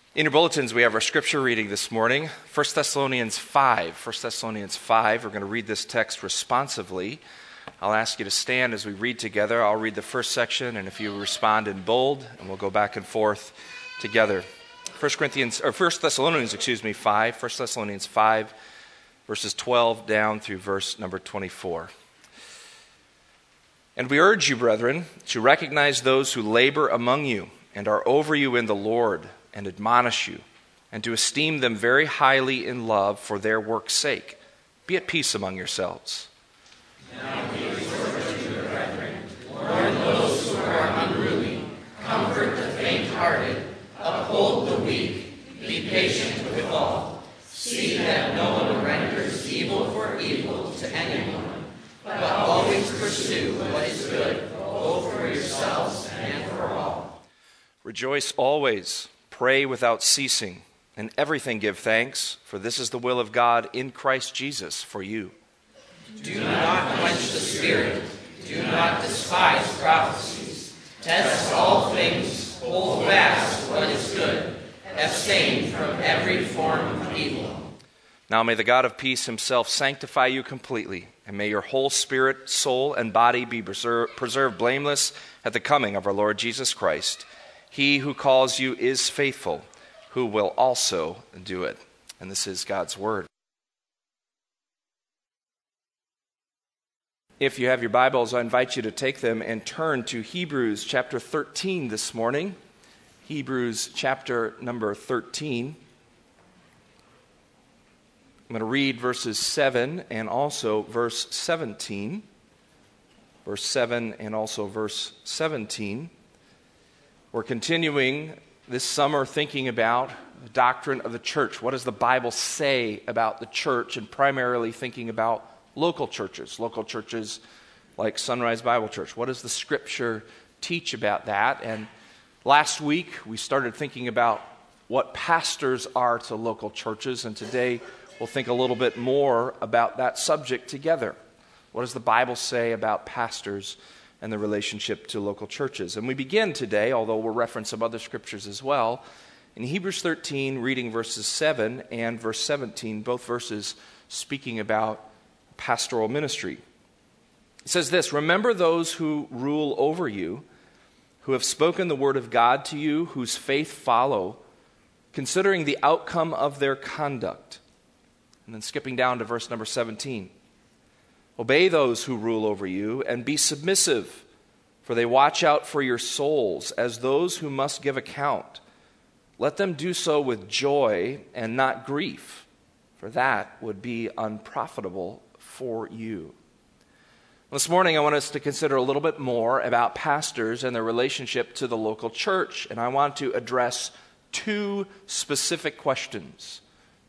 In your bulletins, we have our scripture reading this morning, 1 Thessalonians 5. 1 Thessalonians 5, we're going to read this text responsively. I'll ask you to stand as we read together. I'll read the first section, and if you respond in bold, and we'll go back and forth together. 1 Thessalonians 5, 1 Thessalonians 5, verses 12 down through verse number 24. And we urge you, brethren, to recognize those who labor among you and are over you in the Lord, and admonish you, and to esteem them very highly in love for their work's sake. Be at peace among yourselves. Now we exhort you, brethren, warn those who are unruly, comfort the faint-hearted, uphold the weak, be patient with all. See that no one renders evil for evil to anyone, but always pursue what is good, both for yourselves and for all. Rejoice always. Pray without ceasing, and everything give thanks, for this is the will of God in Christ Jesus for you. Do not quench the Spirit. Do not despise prophecies. Test all things. Hold fast what is good. Abstain from every form of evil. Now may the God of peace himself sanctify you completely, and may your whole spirit, soul, and body be preserved blameless at the coming of our Lord Jesus Christ. He who calls you is faithful, who will also do it. And this is God's word. If you have your Bibles, I invite you to take them and turn to Hebrews chapter 13 this morning. Hebrews chapter number 13. I'm going to read verses 7 and also verse 17. Verse 7 and also verse 17. We're continuing this summer thinking about the doctrine of the church. What does the Bible say about the church? And primarily thinking about local churches like Sunrise Bible Church. What does the Scripture teach about that? And last week we started thinking about what pastors are to local churches. And today we'll think a little bit more about that subject together. What does the Bible say about pastors and the relationship to local churches? And we begin today, although we'll reference some other scriptures as well, in Hebrews 13, reading verses 7 and verse 17, both verses speaking about pastoral ministry. It says this: "Remember those who rule over you, who have spoken the word of God to you, whose faith follow, considering the outcome of their conduct." And then skipping down to verse number 17. "Obey those who rule over you, and be submissive, for they watch out for your souls as those who must give account. Let them do so with joy and not grief, for that would be unprofitable for you." This morning, I want us to consider a little bit more about pastors and their relationship to the local church, and I want to address two specific questions.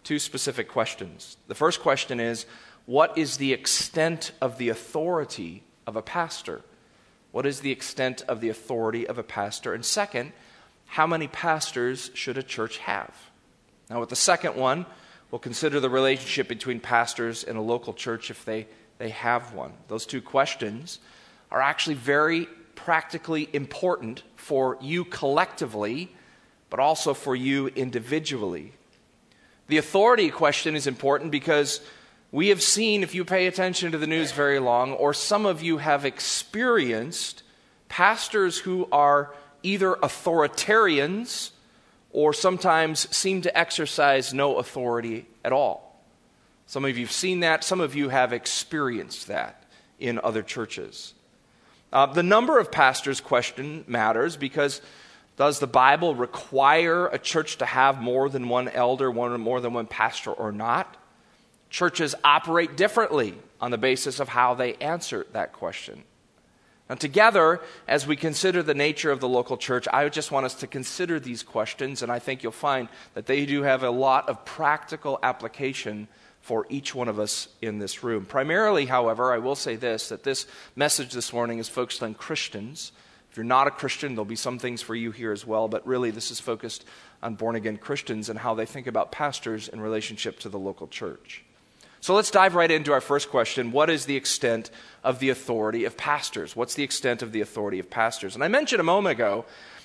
The first question is, what is the extent of the authority of a pastor? What is the extent of the authority of a pastor? And second, how many pastors should a church have? Now, with the second one, we'll consider the relationship between pastors and a local church if they have one. Those two questions are actually very practically important for you collectively, but also for you individually. The authority question is important because we have seen, if you pay attention to the news very long, or some of you have experienced pastors who are either authoritarians or sometimes seem to exercise no authority at all. Some of you have seen that. Some of you have experienced that in other churches. The number of pastors question matters because does the Bible require a church to have more than one elder, more than one pastor or not? Churches operate differently on the basis of how they answer that question. Now, together, as we consider the nature of the local church, I just want us to consider these questions, and I think you'll find that they do have a lot of practical application for each one of us in this room. Primarily, however, I will say this, that this message this morning is focused on Christians. If you're not a Christian, there'll be some things for you here as well, but really this is focused on born-again Christians and how they think about pastors in relationship to the local church. So let's dive right into our first question. What is the extent of the authority of pastors? What's the extent of the authority of pastors? And I mentioned a moment ago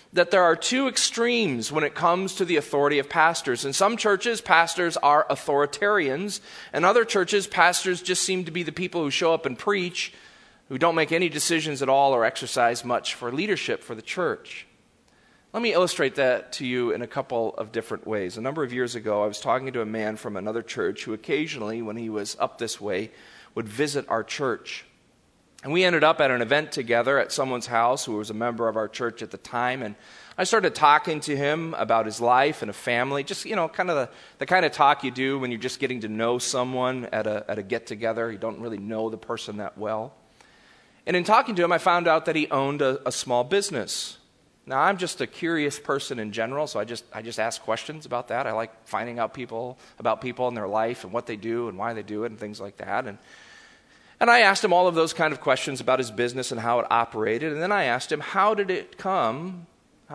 that there are two extremes when it comes to the authority of pastors. In some churches, pastors are authoritarians. In other churches, pastors just seem to be the people who show up and preach, who don't make any decisions at all or exercise much for leadership for the church. Let me illustrate that to you in a couple of different ways. A number of years ago, I was talking to a man from another church who occasionally, when he was up this way, would visit our church. And we ended up at an event together at someone's house who was a member of our church at the time. And I started talking to him about his life and a family, just, kind of the kind of talk you do when you're just getting to know someone at a get-together. You don't really know the person that well. And in talking to him, I found out that he owned a small business. Now, I'm just a curious person in general, so I just ask questions about that. I like finding out about people and their life and what they do and why they do it and things like that. And I asked him all of those kind of questions about his business and how it operated. And then I asked him, how did you come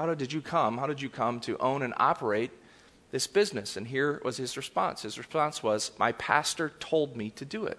to own and operate this business? And here was his response. His response was, my pastor told me to do it.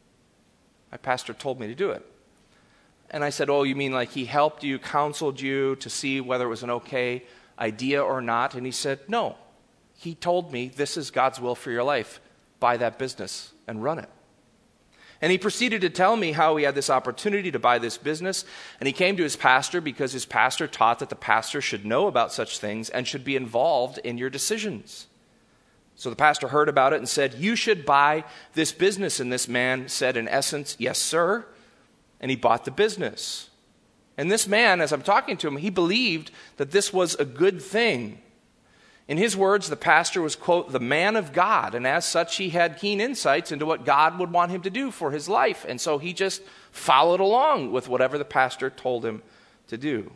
My pastor told me to do it. And I said, oh, you mean like he helped you, counseled you to see whether it was an okay idea or not? And he said, no. He told me this is God's will for your life. Buy that business and run it. And he proceeded to tell me how he had this opportunity to buy this business. And he came to his pastor because his pastor taught that the pastor should know about such things and should be involved in your decisions. So the pastor heard about it and said, you should buy this business. And this man said, in essence, yes, sir. And he bought the business. And this man, as I'm talking to him, he believed that this was a good thing. In his words, the pastor was, quote, the man of God. And as such, he had keen insights into what God would want him to do for his life. And so he just followed along with whatever the pastor told him to do.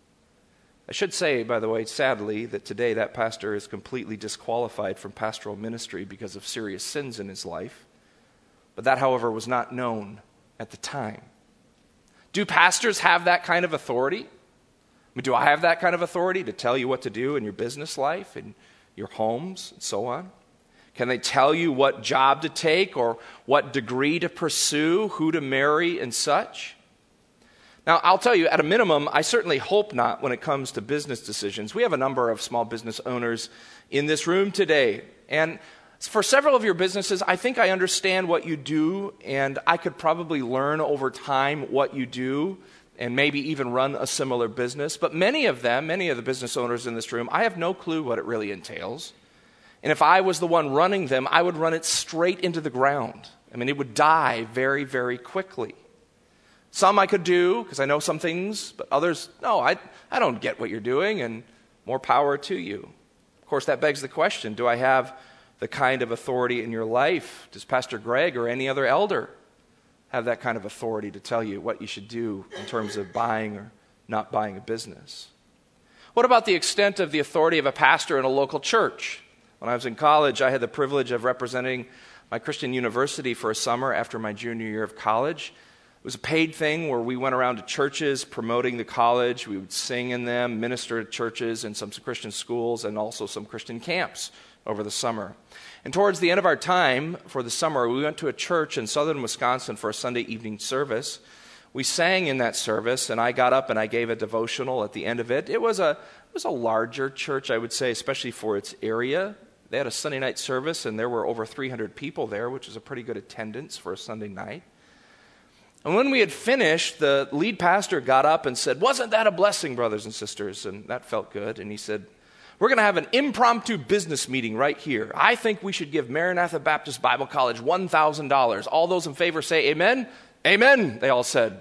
I should say, by the way, sadly, that today that pastor is completely disqualified from pastoral ministry because of serious sins in his life. But that, however, was not known at the time. Do pastors have that kind of authority? I mean, do I have that kind of authority to tell you what to do in your business life, in your homes, and so on? Can they tell you what job to take or what degree to pursue, who to marry, and such? Now, I'll tell you, at a minimum, I certainly hope not when it comes to business decisions. We have a number of small business owners in this room today, and for several of your businesses, I think I understand what you do, and I could probably learn over time what you do and maybe even run a similar business. But many of the business owners in this room, I have no clue what it really entails. And if I was the one running them, I would run it straight into the ground. I mean, it would die very, very quickly. Some I could do because I know some things, but others, no, I don't get what you're doing, and more power to you. Of course, that begs the question, do I have the kind of authority in your life? Does Pastor Greg or any other elder have that kind of authority to tell you what you should do in terms of buying or not buying a business? What about the extent of the authority of a pastor in a local church? When I was in college, I had the privilege of representing my Christian university for a summer after my junior year of college. It was a paid thing where we went around to churches promoting the college. We would sing in them, minister to churches and some Christian schools, and also some Christian camps over the summer. And towards the end of our time for the summer, we went to a church in southern Wisconsin for a Sunday evening service. We sang in that service, and I got up and I gave a devotional at the end of it. It was a larger church, I would say, especially for its area. They had a Sunday night service, and there were over 300 people there, which is a pretty good attendance for a Sunday night. And when we had finished, the lead pastor got up and said, "Wasn't that a blessing, brothers and sisters?" And that felt good. And he said, "We're going to have an impromptu business meeting right here. I think we should give Maranatha Baptist Bible College $1,000. All those in favor say amen." "Amen," they all said.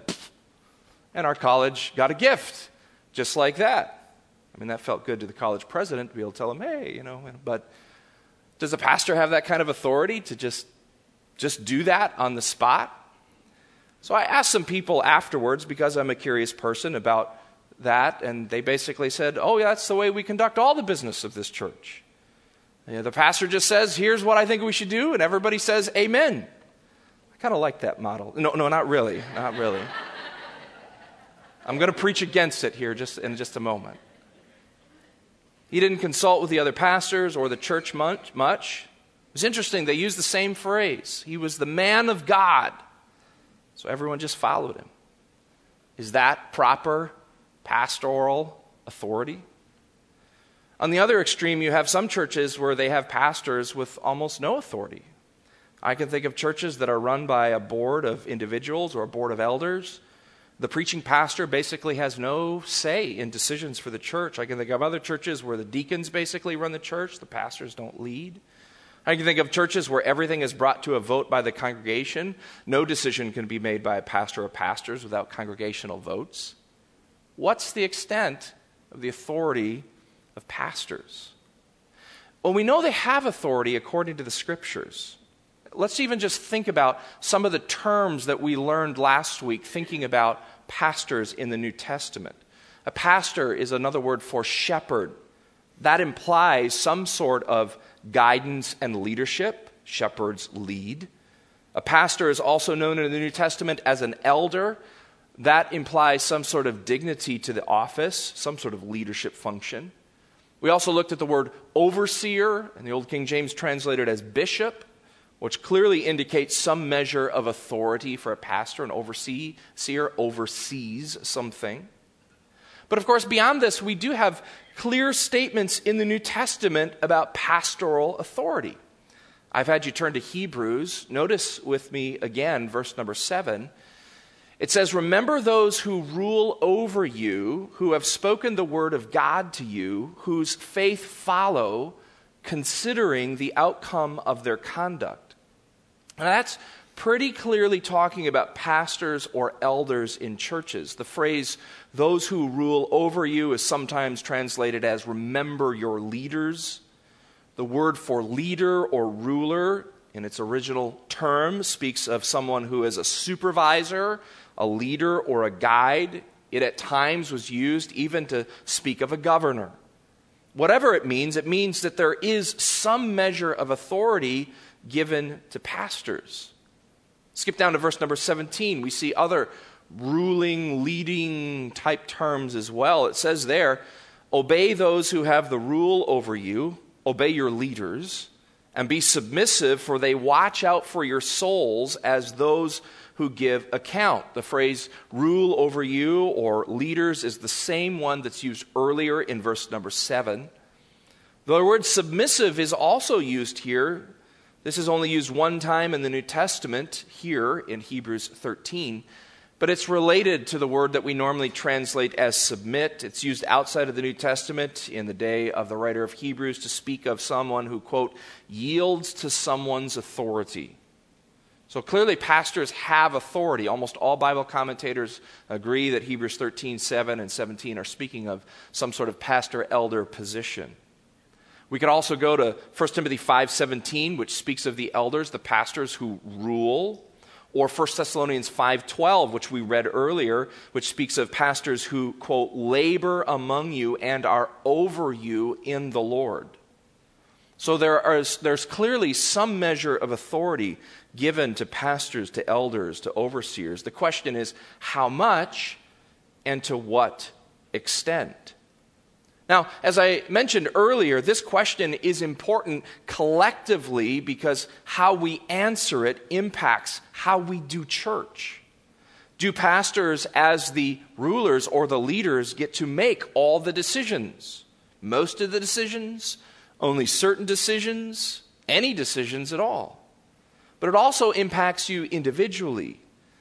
And our college got a gift, just like that. I mean, that felt good to the college president to be able to tell him, hey, but does a pastor have that kind of authority to just do that on the spot? So I asked some people afterwards, because I'm a curious person, about that, and they basically said, "Oh, yeah, that's the way we conduct all the business of this church. The pastor just says, here's what I think we should do, and everybody says amen." I kind of like that model. No, not really. Not really. I'm going to preach against it here in just a moment. He didn't consult with the other pastors or the church much. It was interesting. They used the same phrase. He was the man of God. So everyone just followed him. Is that proper pastoral authority. On the other extreme, you have some churches where they have pastors with almost no authority. I can think of churches that are run by a board of individuals or a board of elders. The preaching pastor basically has no say in decisions for the church. I can think of other churches where the deacons basically run the church. The pastors don't lead. I can think of churches where everything is brought to a vote by the congregation. No decision can be made by a pastor or pastors without congregational votes. What's the extent of the authority of pastors? Well, we know they have authority according to the Scriptures. Let's even just think about some of the terms that we learned last week, thinking about pastors in the New Testament. A pastor is another word for shepherd. That implies some sort of guidance and leadership. Shepherds lead. A pastor is also known in the New Testament as an elder. That implies some sort of dignity to the office, some sort of leadership function. We also looked at the word overseer, and the Old King James translated as bishop, which clearly indicates some measure of authority for a pastor. An overseer oversees something. But of course, beyond this, we do have clear statements in the New Testament about pastoral authority. I've had you turn to Hebrews. Notice with me again, verse number 7. It says, "Remember those who rule over you, who have spoken the word of God to you, whose faith follow, considering the outcome of their conduct." Now that's pretty clearly talking about pastors or elders in churches. The phrase, "those who rule over you," is sometimes translated as "remember your leaders." The word for leader or ruler in its original term speaks of someone who is a supervisor, a leader, or a guide. It at times was used even to speak of a governor. Whatever it means that there is some measure of authority given to pastors. Skip down to verse number 17. We see other ruling, leading type terms as well. It says there, "Obey those who have the rule over you, obey your leaders, and be submissive, for they watch out for your souls as those who give account." The phrase "rule over you" or "leaders" is the same one that's used earlier in verse number 7. The word "submissive" is also used here. This is only used one time in the New Testament, here in Hebrews 13, but it's related to the word that we normally translate as "submit." It's used outside of the New Testament in the day of the writer of Hebrews to speak of someone who, quote, yields to someone's authority. So clearly pastors have authority. Almost all Bible commentators agree that Hebrews 13:7 and 17 are speaking of some sort of pastor-elder position. We could also go to 1 Timothy 5:17, which speaks of the elders, the pastors who rule, or 1 Thessalonians 5:12, which we read earlier, which speaks of pastors who, quote, labor among you and are over you in the Lord. So there's clearly some measure of authority given to pastors, to elders, to overseers. The question is, how much and to what extent? Now, as I mentioned earlier, this question is important collectively because how we answer it impacts how we do church. Do pastors, as the rulers or the leaders, get to make all the decisions? Most of the decisions? Only certain decisions? Any decisions at all? But it also impacts you individually.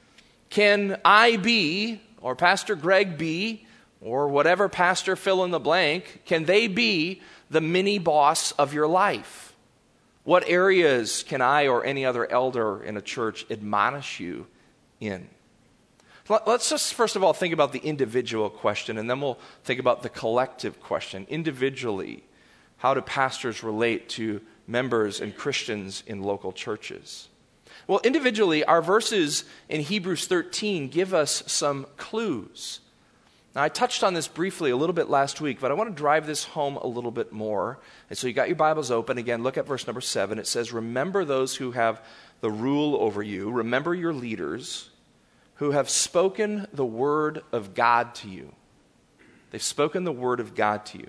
Can I be, or Pastor Greg be, or whatever pastor fill in the blank, can they be the mini boss of your life? What areas can I or any other elder in a church admonish you in? Let's just first of all think about the individual question, and then we'll think about the collective question. Individually, how do pastors relate to members and Christians in local churches? Well, individually, our verses in Hebrews 13 give us some clues. Now, I touched on this briefly a little bit last week, but I want to drive this home a little bit more. And so you got your Bibles open. Again, look at verse number 7. It says, "Remember those who have the rule over you. Remember your leaders who have spoken the word of God to you." They've spoken the word of God to you.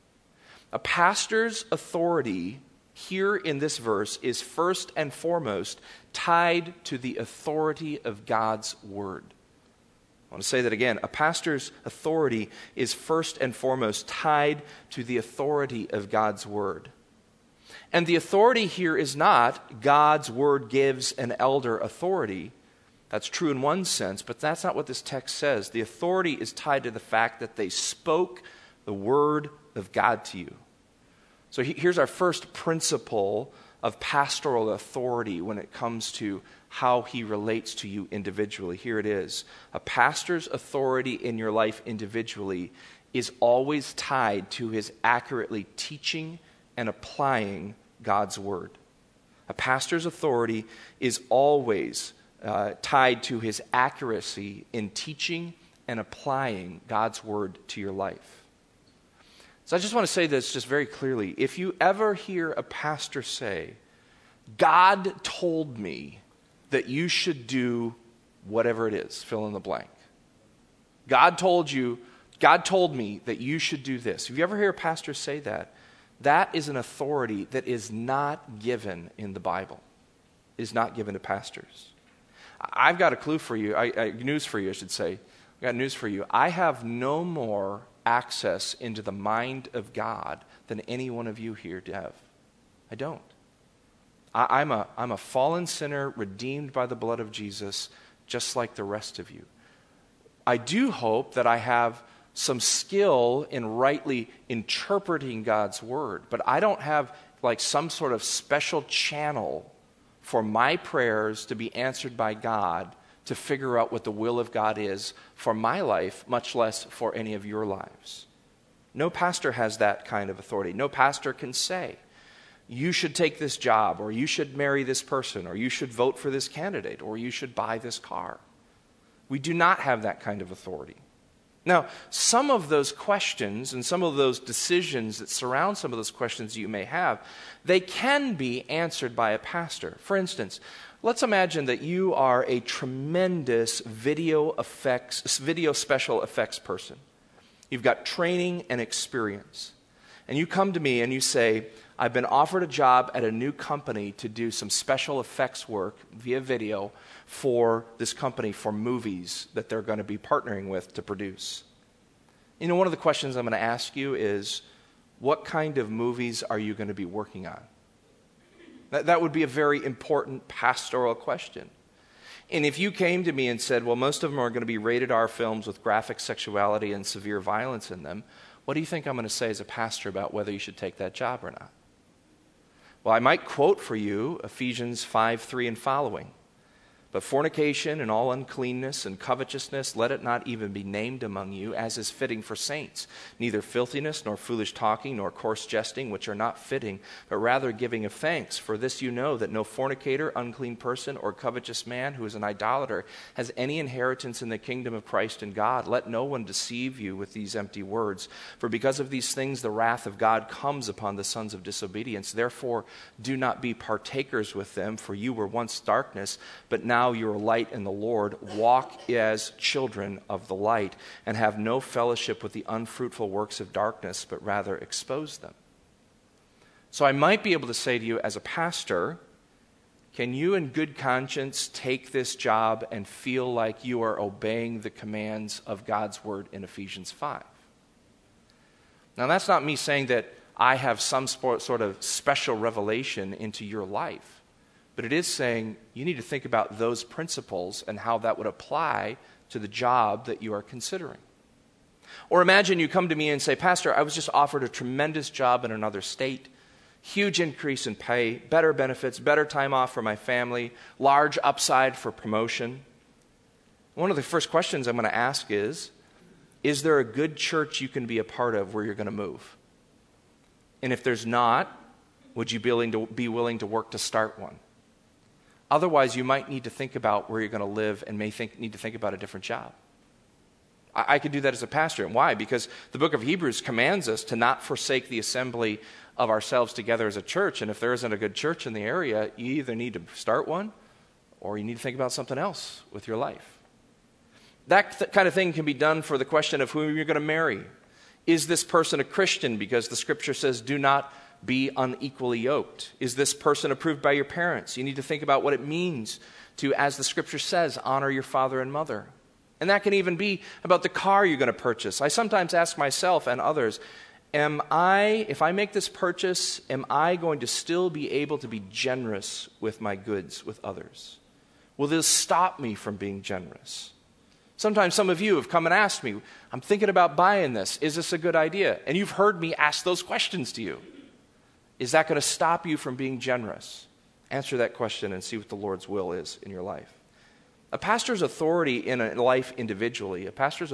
A pastor's authority here in this verse is first and foremost tied to the authority of God's word. I want to say that again. A pastor's authority is first and foremost tied to the authority of God's word. And the authority here is not God's word gives an elder authority. That's true in one sense, but that's not what this text says. The authority is tied to the fact that they spoke the word of God to you. So here's our first principle of pastoral authority when it comes to how he relates to you individually. Here it is. A pastor's authority in your life individually is always tied to his accurately teaching and applying God's word. A pastor's authority is always tied to his accuracy in teaching and applying God's word to your life. So I just want to say this just very clearly. If you ever hear a pastor say, God told me that you should do whatever it is, fill in the blank. God told me that you should do this. If you ever hear a pastor say that, that is an authority that is not given in the Bible. It is not given to pastors. I've got a clue for you, news for you, I should say. I've got news for you. I have no more access into the mind of God than any one of you here have. I don't. I'm a fallen sinner redeemed by the blood of Jesus, just like the rest of you. I do hope that I have some skill in rightly interpreting God's word, but I don't have like some sort of special channel for my prayers to be answered by God to figure out what the will of God is for my life, much less for any of your lives. No pastor has that kind of authority. No pastor can say, you should take this job, or you should marry this person, or you should vote for this candidate, or you should buy this car. We do not have that kind of authority. Now, some of those questions and some of those decisions that surround some of those questions you may have, they can be answered by a pastor. For instance, let's imagine that you are a tremendous video special effects person. You've got training and experience. And you come to me and you say, I've been offered a job at a new company to do some special effects work via video for this company for movies that they're going to be partnering with to produce. You know, one of the questions I'm going to ask you is, what kind of movies are you going to be working on? That would be a very important pastoral question. And if you came to me and said, well, most of them are going to be rated R films with graphic sexuality and severe violence in them, what do you think I'm going to say as a pastor about whether you should take that job or not? Well, I might quote for you Ephesians 5:3 and following. But fornication and all uncleanness and covetousness, let it not even be named among you, as is fitting for saints. Neither filthiness, nor foolish talking, nor coarse jesting, which are not fitting, but rather giving of thanks. For this you know, that no fornicator, unclean person, or covetous man who is an idolater has any inheritance in the kingdom of Christ and God. Let no one deceive you with these empty words. For because of these things the wrath of God comes upon the sons of disobedience. Therefore do not be partakers with them, for you were once darkness, but now you are light in the Lord. Walk as children of the light, and have no fellowship with the unfruitful works of darkness, but rather expose them. So I might be able to say to you as a pastor, can you in good conscience take this job and feel like you are obeying the commands of God's word in Ephesians 5? Now that's not me saying that I have some sort of special revelation into your life. But it is saying you need to think about those principles and how that would apply to the job that you are considering. Or imagine you come to me and say, Pastor, I was just offered a tremendous job in another state, huge increase in pay, better benefits, better time off for my family, large upside for promotion. One of the first questions I'm going to ask is there a good church you can be a part of where you're going to move? And if there's not, would you be willing to work to start one? Otherwise, you might need to think about where you're going to live and need to think about a different job. I could do that as a pastor. And why? Because the book of Hebrews commands us to not forsake the assembly of ourselves together as a church. And if there isn't a good church in the area, you either need to start one or you need to think about something else with your life. That kind of thing can be done for the question of who you're going to marry. Is this person a Christian? Because the scripture says, do not be unequally yoked. Is this person approved by your parents? You need to think about what it means to, as the scripture says, honor your father and mother. And that can even be about the car you're going to purchase. I sometimes ask myself and others, if I make this purchase, am I going to still be able to be generous with my goods with others? Will this stop me from being generous? Sometimes some of you have come and asked me, I'm thinking about buying this. Is this a good idea? And you've heard me ask those questions to you. Is that going to stop you from being generous? Answer that question and see what the Lord's will is in your life. A pastor's authority in your life individually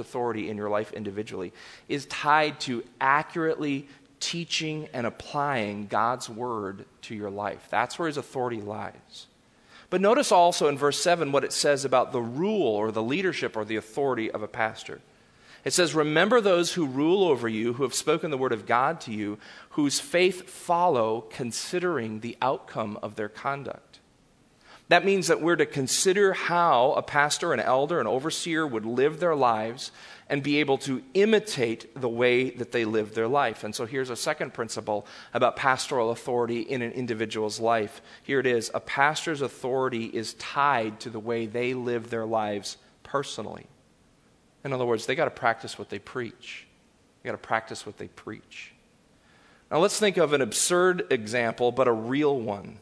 is tied to accurately teaching and applying God's word to your life. That's where his authority lies. But notice also in verse 7 what it says about the rule or the leadership or the authority of a pastor. It says, remember those who rule over you, who have spoken the word of God to you, whose faith follow, considering the outcome of their conduct. That means that we're to consider how a pastor, an elder, an overseer would live their lives and be able to imitate the way that they live their life. And so here's a second principle about pastoral authority in an individual's life. Here it is. A pastor's authority is tied to the way they live their lives personally. In other words, they got to practice what they preach. They got to practice what they preach. Now let's think of an absurd example, but a real one.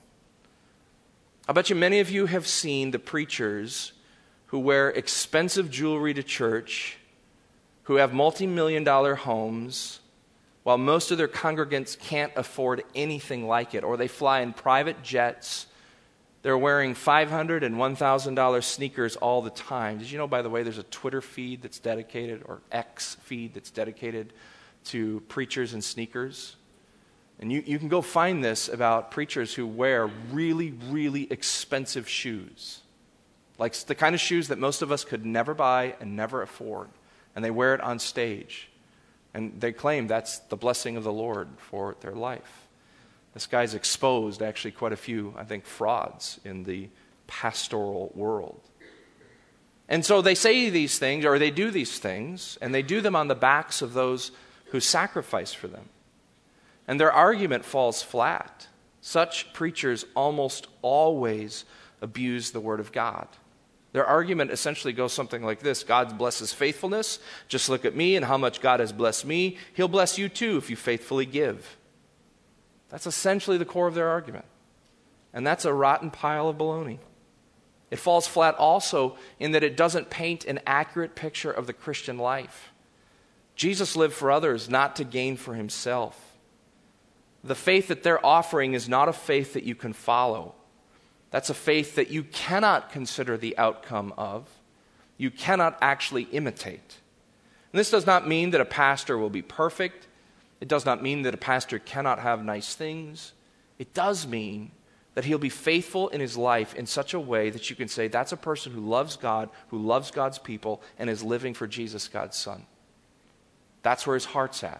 I bet you many of you have seen the preachers who wear expensive jewelry to church, who have multi-million-dollar homes, while most of their congregants can't afford anything like it, or they fly in private jets. They're wearing $500 and $1,000 sneakers all the time. Did you know, by the way, there's a Twitter feed that's dedicated, or X feed that's dedicated to preachers and sneakers? And you can go find this about preachers who wear really, really expensive shoes. Like the kind of shoes that most of us could never buy and never afford. And they wear it on stage. And they claim that's the blessing of the Lord for their life. This guy's exposed actually quite a few, I think, frauds in the pastoral world. And so they say these things, or they do these things, and they do them on the backs of those who sacrifice for them. And their argument falls flat. Such preachers almost always abuse the word of God. Their argument essentially goes something like this: God blesses faithfulness. Just look at me and how much God has blessed me. He'll bless you too if you faithfully give. That's essentially the core of their argument. And that's a rotten pile of baloney. It falls flat also in that it doesn't paint an accurate picture of the Christian life. Jesus lived for others, not to gain for himself. The faith that they're offering is not a faith that you can follow. That's a faith that you cannot consider the outcome of. You cannot actually imitate. And this does not mean that a pastor will be perfect. It does not mean that a pastor cannot have nice things. It does mean that he'll be faithful in his life in such a way that you can say that's a person who loves God, who loves God's people, and is living for Jesus, God's Son. That's where his heart's at.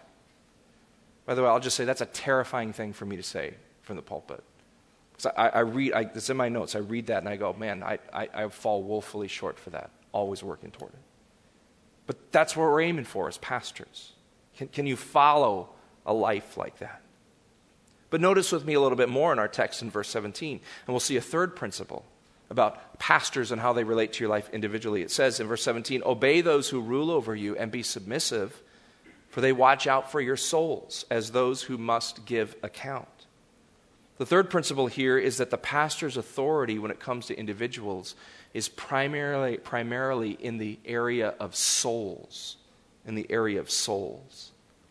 By the way, I'll just say that's a terrifying thing for me to say from the pulpit. Because it's in my notes. I read that and I go, man, I fall woefully short for that. Always working toward it. But that's what we're aiming for as pastors. Can you follow a life like that? But notice with me a little bit more in our text in verse 17. And we'll see a third principle about pastors and how they relate to your life individually. It says in verse 17, obey those who rule over you and be submissive, for they watch out for your souls as those who must give account. The third principle here is that the pastor's authority when it comes to individuals is primarily in the area of souls. In the area of souls.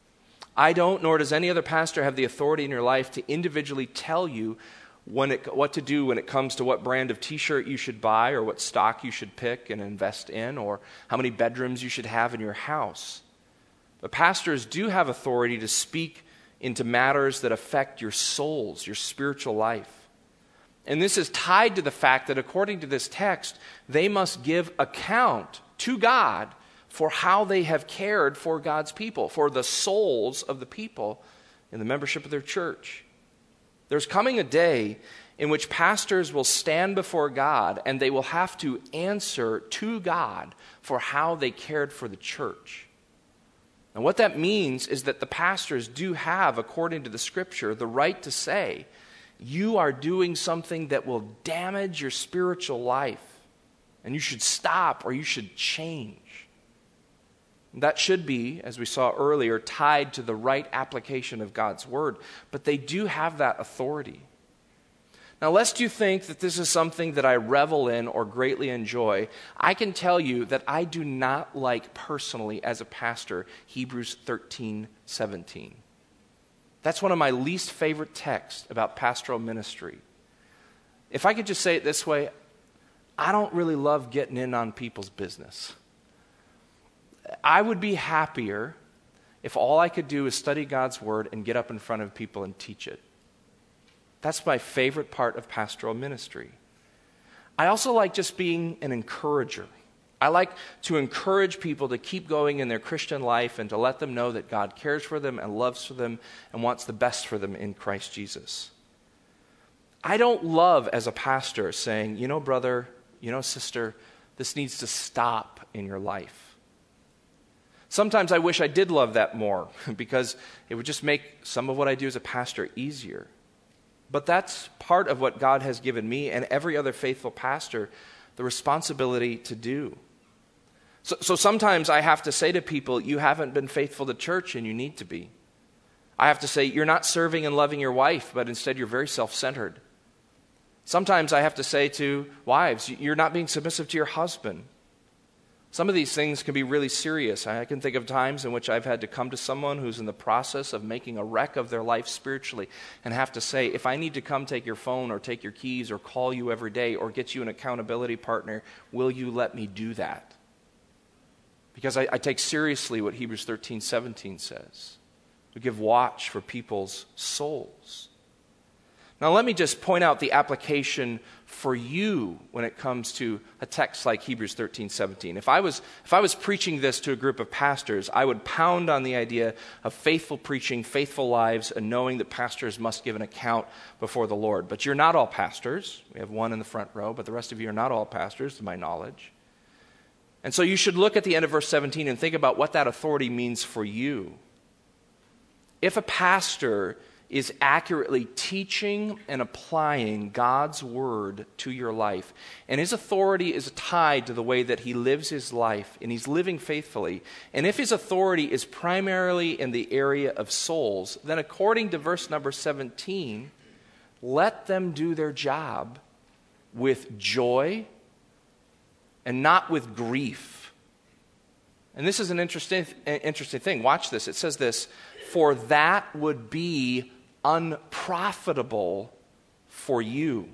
I don't, nor does any other pastor, have the authority in your life to individually tell you what to do when it comes to what brand of t-shirt you should buy, or what stock you should pick and invest in, or how many bedrooms you should have in your house. But pastors do have authority to speak into matters that affect your souls, your spiritual life. And this is tied to the fact that according to this text, they must give account to God for how they have cared for God's people, for the souls of the people in the membership of their church. There's coming a day in which pastors will stand before God and they will have to answer to God for how they cared for the church. And what that means is that the pastors do have, according to the scripture, the right to say, you are doing something that will damage your spiritual life and you should stop or you should change. That should be, as we saw earlier, tied to the right application of God's word, but they do have that authority. Now, lest you think that this is something that I revel in or greatly enjoy, I can tell you that I do not like personally as a pastor Hebrews 13:17. That's one of my least favorite texts about pastoral ministry. If I could just say it this way, I don't really love getting in on people's business. I would be happier if all I could do is study God's word and get up in front of people and teach it. That's my favorite part of pastoral ministry. I also like just being an encourager. I like to encourage people to keep going in their Christian life and to let them know that God cares for them and loves for them and wants the best for them in Christ Jesus. I don't love as a pastor saying, you know, brother, you know, sister, this needs to stop in your life. Sometimes I wish I did love that more because it would just make some of what I do as a pastor easier. But that's part of what God has given me and every other faithful pastor the responsibility to do. So sometimes I have to say to people, you haven't been faithful to church and you need to be. I have to say, you're not serving and loving your wife, but instead you're very self-centered. Sometimes I have to say to wives, you're not being submissive to your husband. Some of these things can be really serious. I can think of times in which I've had to come to someone who's in the process of making a wreck of their life spiritually and have to say, if I need to come take your phone or take your keys or call you every day or get you an accountability partner, will you let me do that? Because I take seriously what Hebrews 13:17 says. We give watch for people's souls. Now let me just point out the application for you when it comes to a text like Hebrews 13:17. If I was preaching this to a group of pastors, I would pound on the idea of faithful preaching, faithful lives, and knowing that pastors must give an account before the Lord. But you're not all pastors. We have one in the front row, but the rest of you are not all pastors, to my knowledge. And so you should look at the end of verse 17 and think about what that authority means for you. If a pastor is accurately teaching and applying God's word to your life, and his authority is tied to the way that he lives his life, and he's living faithfully, and if his authority is primarily in the area of souls, then according to verse number 17, let them do their job with joy and not with grief. And this is an interesting thing. Watch this. It says this, for that would be unprofitable for you.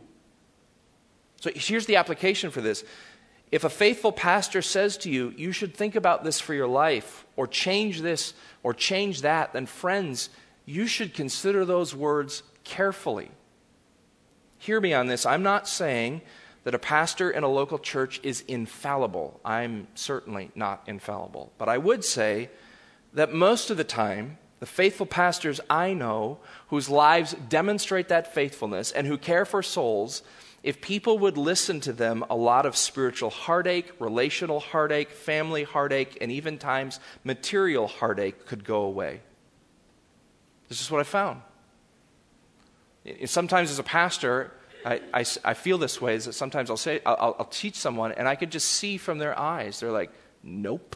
So here's the application for this. If a faithful pastor says to you, you should think about this for your life, or change this, or change that, then friends, you should consider those words carefully. Hear me on this. I'm not saying that a pastor in a local church is infallible. I'm certainly not infallible. But I would say that most of the time, the faithful pastors I know whose lives demonstrate that faithfulness and who care for souls, if people would listen to them, a lot of spiritual heartache, relational heartache, family heartache, and even times material heartache could go away. This is what I found. Sometimes as a pastor, I feel this way, is that sometimes I'll teach someone and I could just see from their eyes, they're like, nope.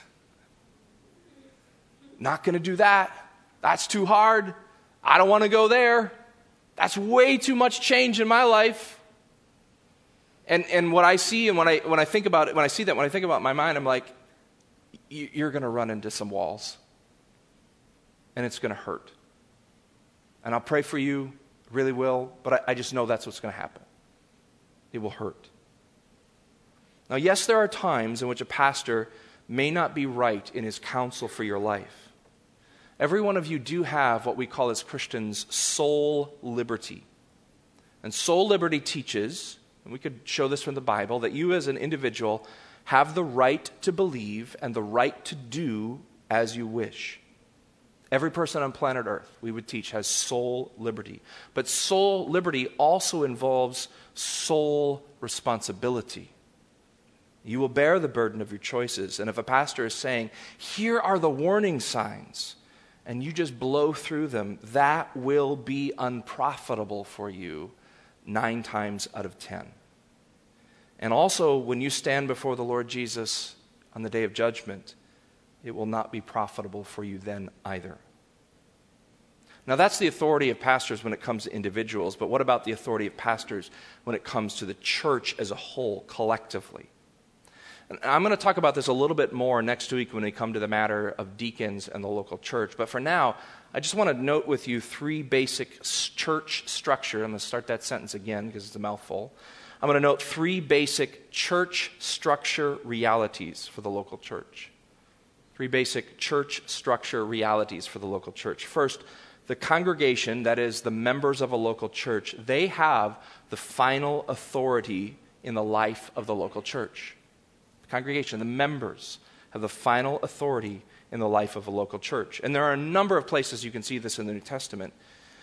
Not going to do that. That's too hard. I don't want to go there. That's way too much change in my life. And what I see and when I think about it, when I see that, when I think about my mind, I'm like, you're going to run into some walls. And it's going to hurt. And I'll pray for you, really will, but I just know that's what's going to happen. It will hurt. Now, yes, there are times in which a pastor may not be right in his counsel for your life. Every one of you do have what we call as Christians soul liberty. And soul liberty teaches, and we could show this from the Bible, that you as an individual have the right to believe and the right to do as you wish. Every person on planet Earth, we would teach, has soul liberty. But soul liberty also involves soul responsibility. You will bear the burden of your choices. And if a pastor is saying, here are the warning signs, and you just blow through them, that will be unprofitable for you 9 times out of 10. And also, when you stand before the Lord Jesus on the day of judgment, it will not be profitable for you then either. Now, that's the authority of pastors when it comes to individuals, but what about the authority of pastors when it comes to the church as a whole, collectively? And I'm going to talk about this a little bit more next week when we come to the matter of deacons and the local church. But for now, I just want to note with you three basic church structure. I'm going to start that sentence again because it's a mouthful. I'm going to note three basic church structure realities for the local church. Three basic church structure realities for the local church. First, the congregation, that is the members of a local church, they have the final authority in the life of the local church. The congregation, the members, have the final authority in the life of a local church. And there are a number of places you can see this in the New Testament.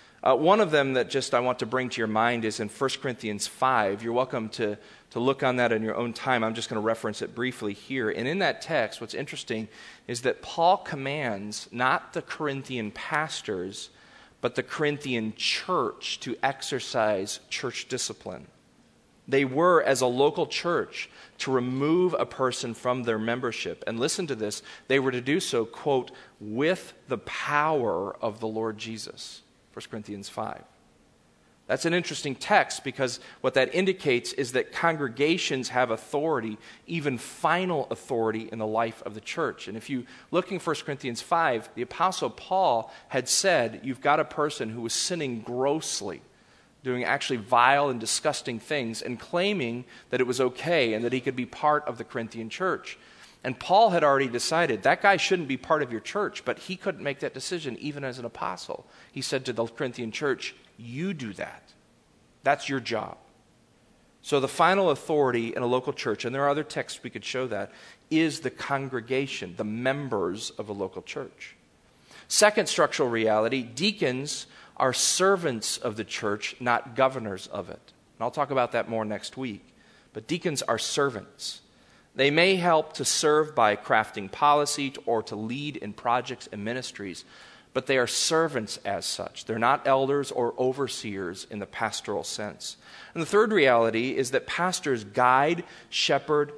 One of them that just I want to bring to your mind is in 1 Corinthians 5. You're welcome to look on that in your own time. I'm just going to reference it briefly here. And in that text, what's interesting is that Paul commands not the Corinthian pastors, but the Corinthian church to exercise church discipline. They were, as a local church, to remove a person from their membership. And listen to this, they were to do so, quote, with the power of the Lord Jesus. 1 Corinthians 5. That's an interesting text because what that indicates is that congregations have authority, even final authority in the life of the church. And if you look in 1 Corinthians 5, the Apostle Paul had said, you've got a person who was sinning grossly, doing actually vile and disgusting things, and claiming that it was okay and that he could be part of the Corinthian church. And Paul had already decided that guy shouldn't be part of your church, but he couldn't make that decision even as an apostle. He said to the Corinthian church, you do that. That's your job. So the final authority in a local church, and there are other texts we could show that, is the congregation, the members of a local church. Second structural reality, deacons are servants of the church, not governors of it. And I'll talk about that more next week. But deacons are servants. They may help to serve by crafting policy or to lead in projects and ministries, but they are servants as such. They're not elders or overseers in the pastoral sense. And the third reality is that pastors guide, shepherd,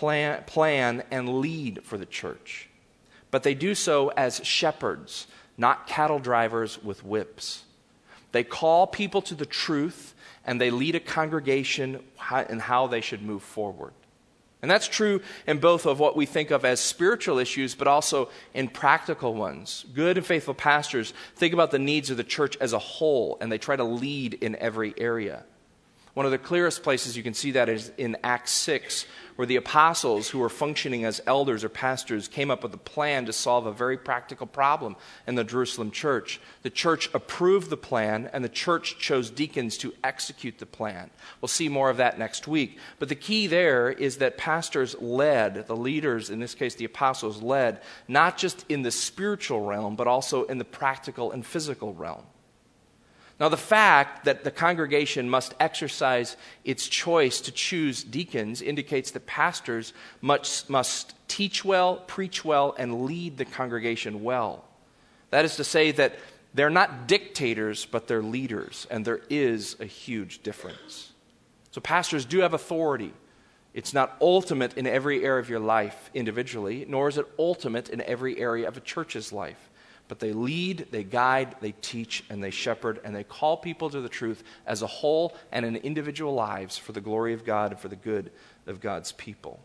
plan, and lead for the church. But they do so as shepherds, not cattle drivers with whips. They call people to the truth, and they lead a congregation in how they should move forward. And that's true in both of what we think of as spiritual issues, but also in practical ones. Good and faithful pastors think about the needs of the church as a whole, and they try to lead in every area. One of the clearest places you can see that is in Acts 6, where the apostles who were functioning as elders or pastors came up with a plan to solve a very practical problem in the Jerusalem church. The church approved the plan, and the church chose deacons to execute the plan. We'll see more of that next week. But the key there is that pastors led, the leaders, in this case the apostles led, not just in the spiritual realm, but also in the practical and physical realm. Now, the fact that the congregation must exercise its choice to choose deacons indicates that pastors must teach well, preach well, and lead the congregation well. That is to say that they're not dictators, but they're leaders, and there is a huge difference. So pastors do have authority. It's not ultimate in every area of your life individually, nor is it ultimate in every area of a church's life. But they lead, they guide, they teach, and they shepherd, and they call people to the truth as a whole and in individual lives for the glory of God and for the good of God's people.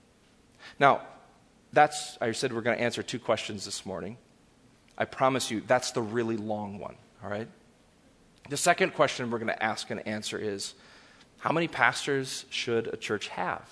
Now, I said we're going to answer two questions this morning. I promise you, that's the really long one, all right? The second question we're going to ask and answer is, how many pastors should a church have?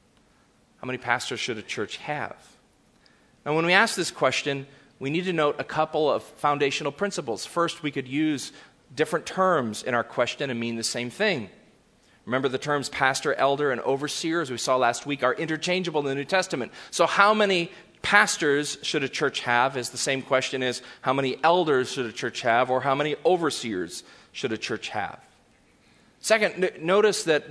How many pastors should a church have? Now, when we ask this question, we need to note a couple of foundational principles. First, we could use different terms in our question and mean the same thing. Remember, the terms pastor, elder, and overseer, as we saw last week, are interchangeable in the New Testament. So how many pastors should a church have is the same question as how many elders should a church have or how many overseers should a church have. Second, notice that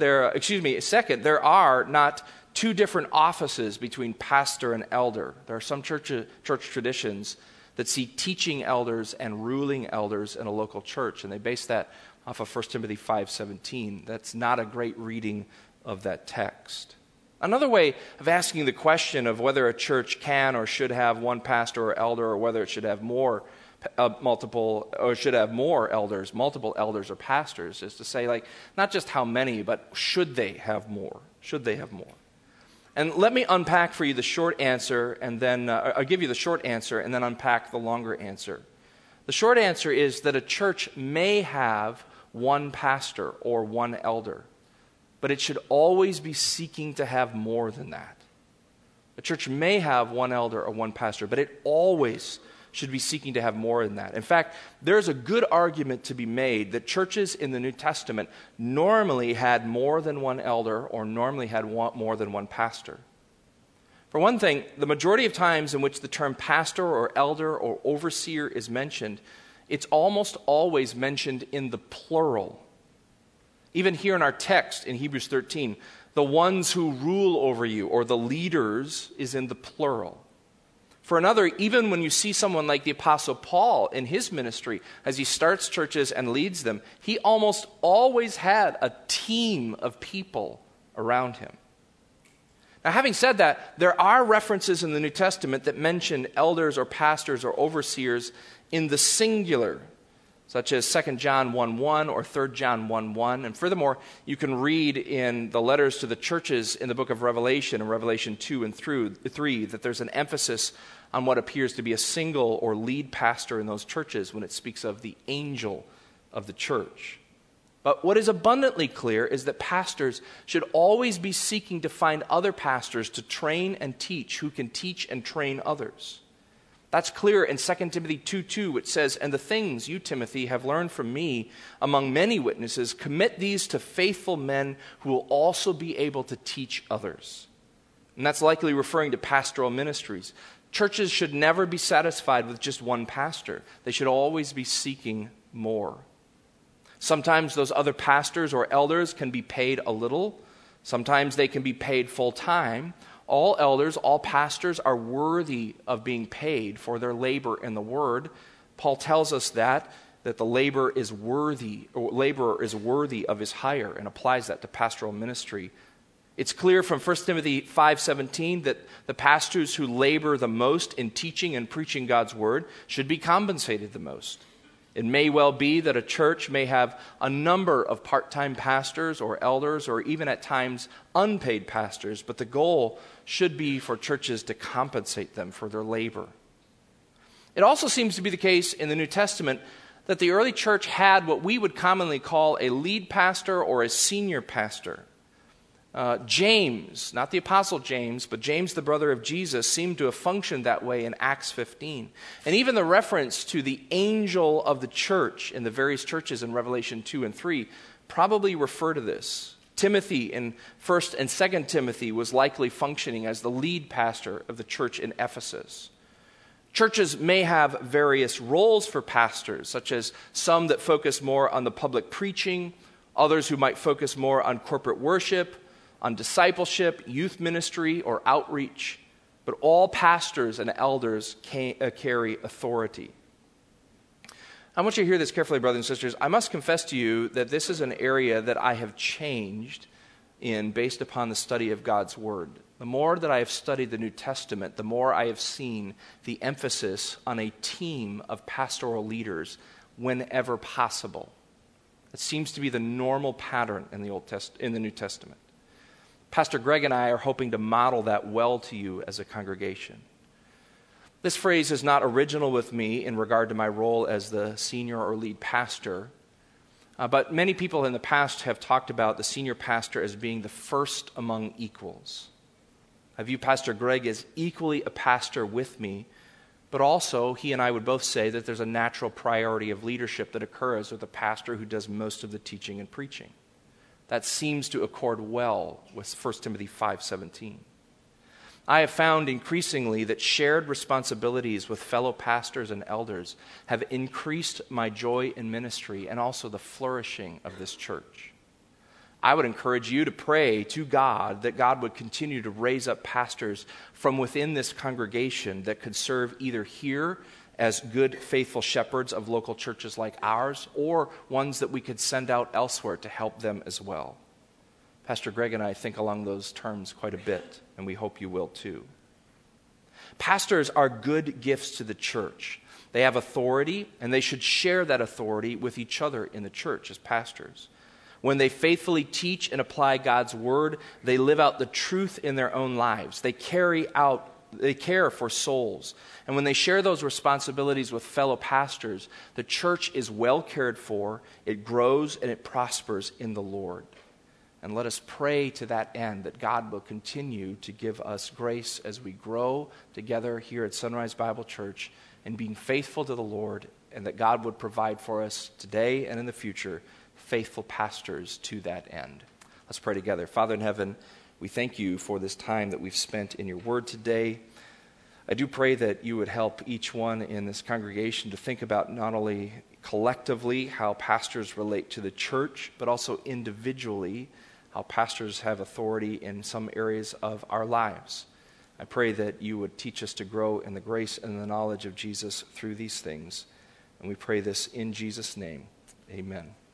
there are not two different offices between pastor and elder. There are some church traditions that see teaching elders and ruling elders in a local church, and they base that off of 1 Timothy 5:17. That's not a great reading of that text. Another way of asking the question of whether a church can or should have one pastor or elder, or whether it should have multiple elders or pastors, is to say, like, not just how many, but should they have more? Should they have more? And let me unpack for you the short answer, and then I'll give you the short answer and then unpack the longer answer. The short answer is that a church may have one pastor or one elder, but it should always be seeking to have more than that. A church may have one elder or one pastor, but it always should be seeking to have more than that. In fact, there's a good argument to be made that churches in the New Testament normally had more than one elder or normally had more than one pastor. For one thing, the majority of times in which the term pastor or elder or overseer is mentioned, it's almost always mentioned in the plural. Even here in our text in Hebrews 13, the ones who rule over you, or the leaders, is in the plural. For another, even when you see someone like the Apostle Paul in his ministry, as he starts churches and leads them, he almost always had a team of people around him. Now, having said that, there are references in the New Testament that mention elders or pastors or overseers in the singular, such as 2 John 1:1 or 3 John 1:1. And furthermore, you can read in the letters to the churches in the book of Revelation, in Revelation 2 and 3, that there's an emphasis on what appears to be a single or lead pastor in those churches when it speaks of the angel of the church. But what is abundantly clear is that pastors should always be seeking to find other pastors to train and teach who can teach and train others. That's clear in 2 Timothy 2:2, which says, "And the things you, Timothy, have learned from me among many witnesses, commit these to faithful men who will also be able to teach others." And that's likely referring to pastoral ministries. Churches should never be satisfied with just one pastor. They should always be seeking more. Sometimes those other pastors or elders can be paid a little. Sometimes they can be paid full time. All elders, all pastors are worthy of being paid for their labor in the word. Paul tells us that the laborer is worthy of his hire, and applies that to pastoral ministry. It's clear from 1 Timothy 5:17 that the pastors who labor the most in teaching and preaching God's word should be compensated the most. It may well be that a church may have a number of part-time pastors or elders, or even at times unpaid pastors, but the goal should be for churches to compensate them for their labor. It also seems to be the case in the New Testament that the early church had what we would commonly call a lead pastor or a senior pastor. James, not the Apostle James, but James, the brother of Jesus, seemed to have functioned that way in Acts 15. And even the reference to the angel of the church in the various churches in Revelation 2 and 3 probably refer to this. Timothy in 1 and 2 Timothy was likely functioning as the lead pastor of the church in Ephesus. Churches may have various roles for pastors, such as some that focus more on the public preaching, others who might focus more on corporate worship, on discipleship, youth ministry, or outreach. But all pastors and elders carry authority. I want you to hear this carefully, brothers and sisters. I must confess to you that this is an area that I have changed in based upon the study of God's Word. The more that I have studied the New Testament, the more I have seen the emphasis on a team of pastoral leaders whenever possible. It seems to be the normal pattern in the New Testament. Pastor Greg and I are hoping to model that well to you as a congregation. This phrase is not original with me in regard to my role as the senior or lead pastor, but many people in the past have talked about the senior pastor as being the first among equals. I view Pastor Greg as equally a pastor with me, but also he and I would both say that there's a natural priority of leadership that occurs with a pastor who does most of the teaching and preaching. That seems to accord well with 1 Timothy 5:17. I have found increasingly that shared responsibilities with fellow pastors and elders have increased my joy in ministry and also the flourishing of this church. I would encourage you to pray to God that God would continue to raise up pastors from within this congregation that could serve either here as good, faithful shepherds of local churches like ours, or ones that we could send out elsewhere to help them as well. Pastor Greg and I think along those terms quite a bit, and we hope you will too. Pastors are good gifts to the church. They have authority, and they should share that authority with each other in the church as pastors. When they faithfully teach and apply God's word, they live out the truth in their own lives. They care for souls. And when they share those responsibilities with fellow pastors, the church is well cared for, it grows, and it prospers in the Lord. And let us pray to that end that God will continue to give us grace as we grow together here at Sunrise Bible Church in being faithful to the Lord, and that God would provide for us today and in the future faithful pastors to that end. Let's pray together. Father in heaven, we thank you for this time that we've spent in your word today. I do pray that you would help each one in this congregation to think about not only collectively how pastors relate to the church, but also individually how pastors have authority in some areas of our lives. I pray that you would teach us to grow in the grace and the knowledge of Jesus through these things. And we pray this in Jesus' name. Amen.